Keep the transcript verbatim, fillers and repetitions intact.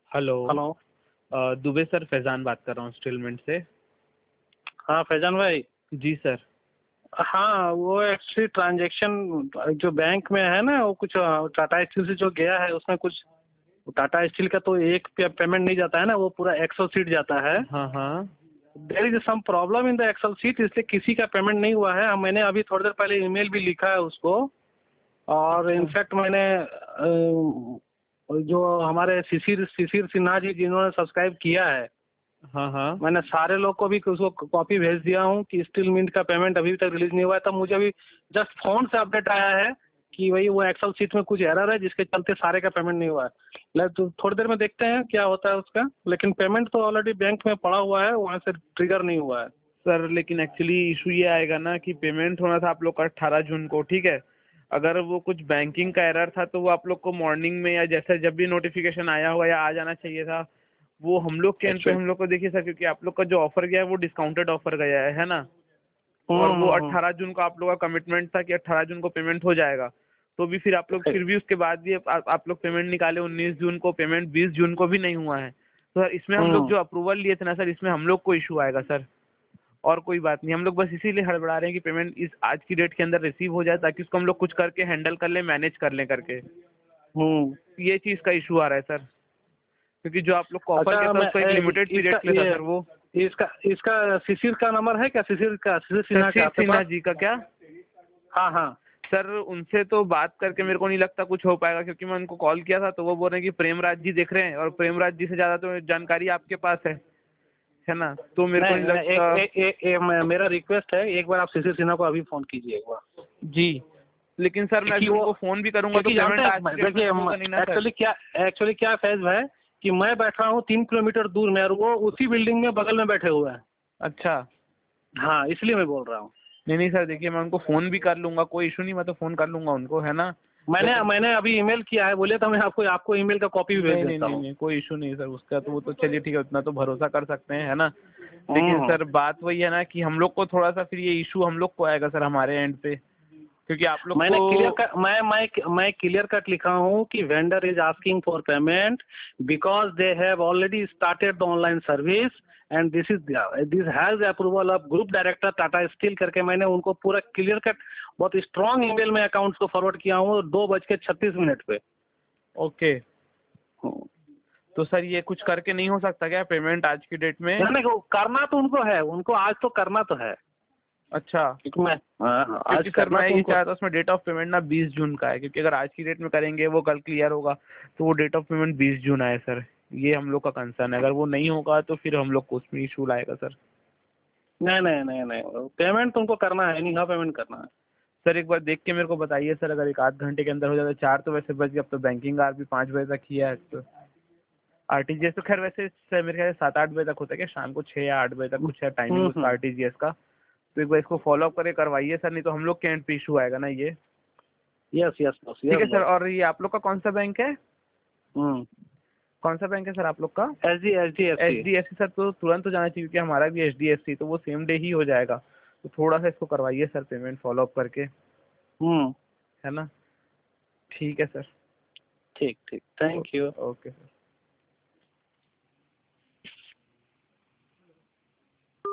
Hello. Hello. Uh, Dubey sir, Faizan बात कर रहा हूँ स्टीलमेंट से। हाँ फैजान भाई। जी सर। हाँ वो एक्चुअली ट्रांजैक्शन जो बैंक में है ना, वो कुछ टाटा स्टील से जो गया है उसमें कुछ टाटा स्टील का तो एक पे, पेमेंट नहीं जाता है ना, वो पूरा एक्सेल सीट जाता है। हाँ हाँ। There is some problem in the excel sheet, इसलिए किसी का पेमेंट नहीं हुआ है। मैंने अभी थोड़ी देर पहले ईमेल भी लिखा है उसको, और अच्छा। इनफैक्ट मैंने अ, जो हमारे शिशिर शिशिर सिन्हा जी जिन्होंने सब्सक्राइब किया है, हाँ हाँ। मैंने सारे लोग को भी उसको कॉपी भेज दिया हूँ कि स्टील मिंट का पेमेंट अभी तक रिलीज नहीं हुआ है। तब मुझे अभी जस्ट फोन से अपडेट आया है कि भाई वो एक्सेल सीट में कुछ एरर है जिसके चलते सारे का पेमेंट नहीं हुआ है। ले- तो थोड़ी देर में देखते हैं क्या होता है उसका, लेकिन पेमेंट तो ऑलरेडी बैंक में पड़ा हुआ है, वहाँ से ट्रिगर नहीं हुआ है। सर लेकिन एक्चुअली इशू ये आएगा ना कि पेमेंट होना था आप लोग का अट्ठारह जून को, ठीक है। अगर वो कुछ बैंकिंग का एरर था तो वो आप लोग को मॉर्निंग में या जैसे जब भी नोटिफिकेशन आया होगा या आ जाना चाहिए था। वो हम लोग के एंड पे एक्चुअली हम लोग को देखिए सर, क्योंकि आप लोग का जो ऑफर गया है वो डिस्काउंटेड ऑफर गया है है ना। और हम्म वो हम्म अट्ठारह जून को आप लोग का कमिटमेंट था कि अट्ठारह जून को पेमेंट हो जाएगा। तो भी फिर आप लोग हम्म। फिर भी उसके बाद भी आप, आप लोग पेमेंट निकाले उन्नीस जून को, पेमेंट बीस जून को भी नहीं हुआ है। तो सर इसमें हम लोग हम्म। जो अप्रूवल लिए थे ना सर, इसमें हम लोग को इशू आएगा सर। और कोई बात नहीं, हम लोग बस इसीलिए हड़बड़ा रहे हैं कि पेमेंट इस आज की डेट के अंदर रिसीव हो जाए ताकि उसको हम लोग कुछ करके हैंडल कर लें, मैनेज कर लें करके। हम्म। ये चीज़ का इशू आ रहा है सर, क्योंकि जो आप लोग को ऑफर किया अच्छा था मैं उसको एक ए, लिमिटेड इसका पीरियड के लिए था ये सर वो। इसका इसका शिशिर का नंबर है क्या? शिशिर का, शिशिर सिन्हा का शशि आपके सिन्हा पास? जी का क्या? हाँ हाँ। सर उनसे तो बात करके मेरे को नहीं लगता कुछ हो पाएगा, क्योंकि मैं उनको कॉल किया था तो वो बोल रहे हैं कि प्रेमराज जी देख रहे हैं, और प्रेमराज जी से ज़्यादा तो जानकारी आपके पास है है ना। तो मेरे को नहीं नहीं नहीं, एक लगता। एक एक एक- मैं- मेरा रिक्वेस्ट है, एक बार आप शिशिर सिन्हा को अभी फोन कीजिए एक बार। जी, लेकिन सर मैं क्योंकि अभी वो, उनको फ़ोन भी करूंगा तो क्योंकि जानते पेमेंट आज हैं की डेट में देखिए तो होगा नहीं ना सर। एक्चुअली क्या एक्चुअली क्या फैज है कि मैं बैठा हूँ तीन किलोमीटर दूर में और वो उसी बिल्डिंग में बगल में बैठे हुए हैं। अच्छा। हाँ इसलिए मैं बोल रहा हूँ। नहीं नहीं सर, देखिए मैं उनको फ़ोन भी कर लूंगा, कोई इशू नहीं, मैं तो फ़ोन कर लूंगा उनको, है ना। मैंने लेकिन मैंने अभी ईमेल किया है, बोले तो मैं आपको आपको ईमेल का कॉपी भी भेज नहीं नहीं देता नहीं हूँ। नहीं, कोई इशू नहीं है सर उसका, तो वो तो चलिए ठीक है, उतना तो भरोसा कर सकते हैं, है ना। लेकिन हम्म। सर बात वही है ना कि हम लोग को थोड़ा सा फिर ये इशू हम लोग को आएगा सर हमारे एंड पे, क्योंकि आप लोग मैंने क्लियर को। कट मैं मैं मैं क्लियर कट लिखा हूँ कि vendor is asking for payment because they have already started the online service and this is this has approval of group director Tata steel करके मैंने उनको पूरा क्लियर कट बहुत स्ट्रॉन्ग ईमेल में अकाउंट्स को फॉरवर्ड किया हूँ दो बज के छत्तीस मिनट पे। ओके। तो सर ये कुछ करके नहीं हो सकता क्या पेमेंट आज की डेट में? यानी कि वो करना तो उनको है, उनको आज तो करना तो है। अच्छा। क्योंकि मैं हाँ, हाँ, आज क्योंकि सर करना मैं तो ये उनको। चाहता हूँ उसमें डेट ऑफ पेमेंट ना बीस जून का है, क्योंकि अगर आज की डेट में करेंगे वो कल क्लियर होगा, तो वो डेट ऑफ पेमेंट बीस जून आए सर। ये हम लोग का कंसर्न है, अगर वो नहीं होगा तो फिर हम लोग को उसमें इशू लाएगा सर। नहीं नहीं नहीं नहीं, पेमेंट तुमको करना है, नहीं हाँ पेमेंट करना है। सर एक बार देख के मेरे को बताइए सर, अगर एक आध घंटे के अंदर हो जाता। चार तो वैसे बज गए, अब तो बैंकिंग आवर भी पाँच बजे तक ही है तो। आरटीजीएस तो खैर वैसे सर मेरे ख्याल से सात आठ बजे तक होता है क्या, शाम को छः या आठ बजे तक कुछ है टाइमिंग हम्म उसका हम्म। आरटीजीएस का। तो एक बार इसको फॉलो अप करके करवाइए सर, नहीं तो हम लोग के एंड पे इशू आएगा ना ये। यस यस बॉस, ठीक यस है सर। बॉस। और ये आप लोग का कौन सा बैंक है? हम्म। कौन सा बैंक है सर आप लोग का? H D H D F H C. D F C sir, तो तुरंत हो जाना चाहिए क्योंकि हमारा भी एच डी एफ सी, तो वो सेम डे ही हो जाएगा। तो थोड़ा सा इसको करवाइए सर पेमेंट फॉलो अप करके, हम्म। है ना। ठीक है सर। ठीक ठीक, थैंक यू। Okay sir.